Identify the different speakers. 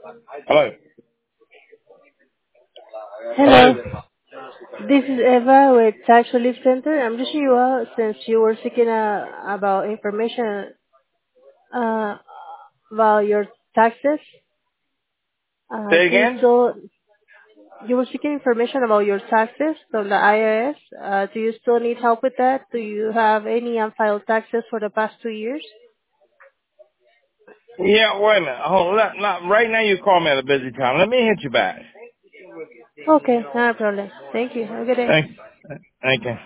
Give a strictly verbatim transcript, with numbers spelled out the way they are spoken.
Speaker 1: Hello.
Speaker 2: Hello,
Speaker 1: Hello.
Speaker 2: this is Eva with Tax Relief Center. I'm reaching you out since you were seeking uh, about information uh, about your taxes. Uh,
Speaker 1: Say
Speaker 2: do you
Speaker 1: again?
Speaker 2: still you were seeking information about your taxes from the I R S? Uh, do you still need help with that? Do you have any unfiled taxes for the past two years?
Speaker 1: Yeah, wait a minute. Hold on. Let- let- right now you call me at a busy time. Let me hit you back.
Speaker 2: Okay, not a problem. Thank you. Have a good day.
Speaker 1: Thank, thank you.